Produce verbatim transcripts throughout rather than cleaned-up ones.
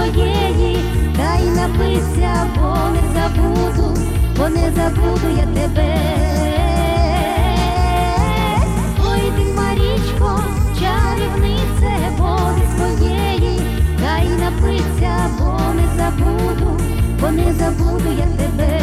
своєї, дай напиться, бо не забуду, бо не забуду я тебе. Ой, ти, Марічко, чарівнице води своєї, дай напиться, бо не забуду, бо не забуду я тебе.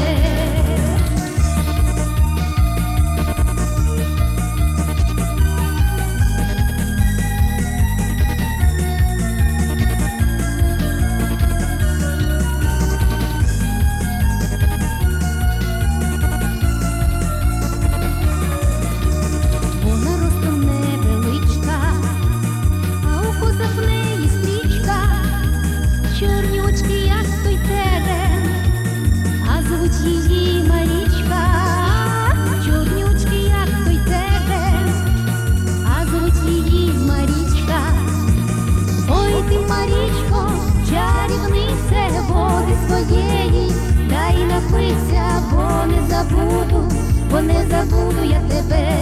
Її Марічка, чорнючки, як той терен, а звуть її Марічка. Ой, ти, Марічко, чарівнице води своєї, дай напиться, бо не забуду, бо не забуду я тебе.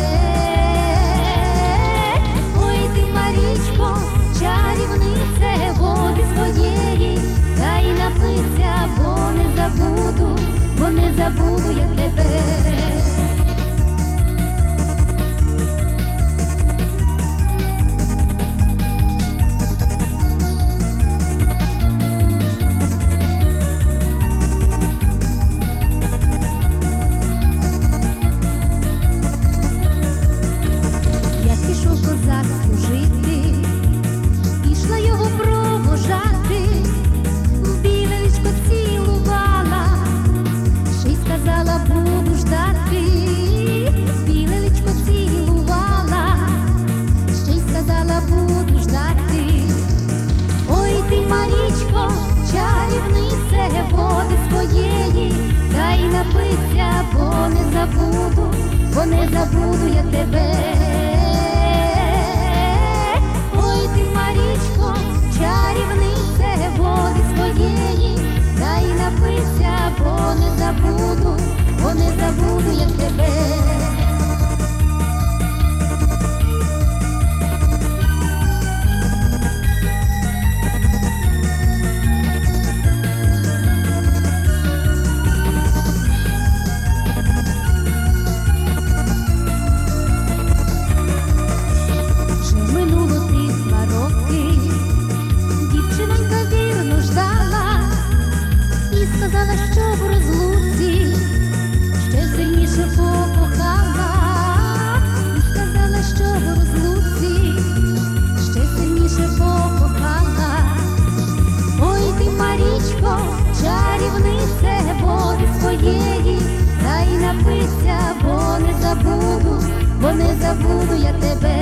Ой, ти, Марічко, чарівнице води своєї, дай напиться, бо не забуду, бо не забуду я тебе. Як пішов козак служити, пішла його провожати, в біле личко цілувала, ще й сказала, буду ждати. Біле личко цілувала, ще й сказала, буду ждати. Ой, ти, Марічко, чарівнице води своєї, дай напиться, бо не забуду, бо не забуду я тебе. Ой, ти, Марічко, чарівнице води своєї, дай напиться, бо не забуду, бо не забуду я тебе. Сказала, що в розлуці ще сильніше покохала, і сказала, що в розлуці ще сильніше покохала. Ой, ти, Марічко, чарівнице води своєї, дай напиться, бо не забуду, бо не забуду я тебе.